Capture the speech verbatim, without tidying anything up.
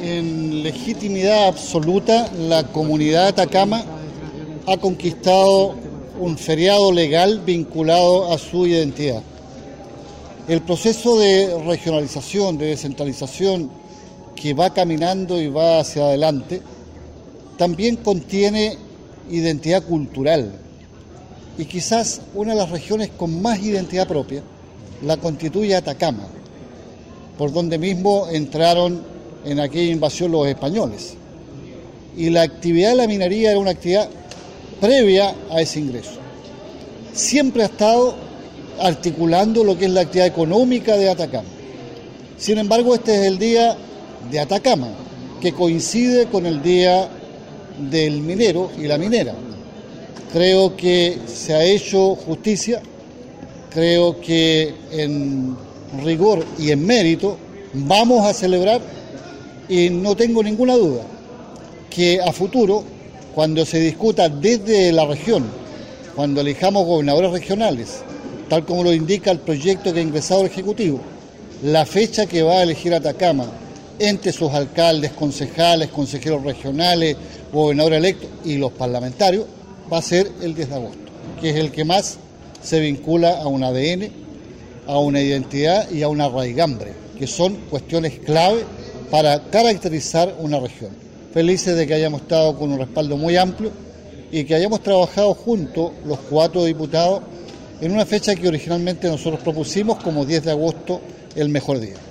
en legitimidad absoluta, la comunidad de Atacama ha conquistado un feriado legal vinculado a su identidad. El proceso de regionalización, de descentralización que va caminando y va hacia adelante, también contiene identidad cultural. Y quizás una de las regiones con más identidad propia la constituye Atacama, por donde mismo entraron en aquella invasión los españoles. Y la actividad de la minería era una actividad previa a ese ingreso. Siempre ha estado articulando lo que es la actividad económica de Atacama. Sin embargo, este es el día de Atacama, que coincide con el día del minero y la minera. Creo que se ha hecho justicia, creo que en rigor y en mérito vamos a celebrar, y no tengo ninguna duda que a futuro, cuando se discuta desde la región, cuando elijamos gobernadores regionales, tal como lo indica el proyecto que ha ingresado el Ejecutivo, la fecha que va a elegir Atacama entre sus alcaldes, concejales, consejeros regionales, gobernadores electos y los parlamentarios, va a ser el diez de agosto, que es el que más se vincula a un A D N, a una identidad y a una raigambre, que son cuestiones clave para caracterizar una región. Felices de que hayamos estado con un respaldo muy amplio y que hayamos trabajado juntos los cuatro diputados en una fecha que originalmente nosotros propusimos como diez de agosto el mejor día.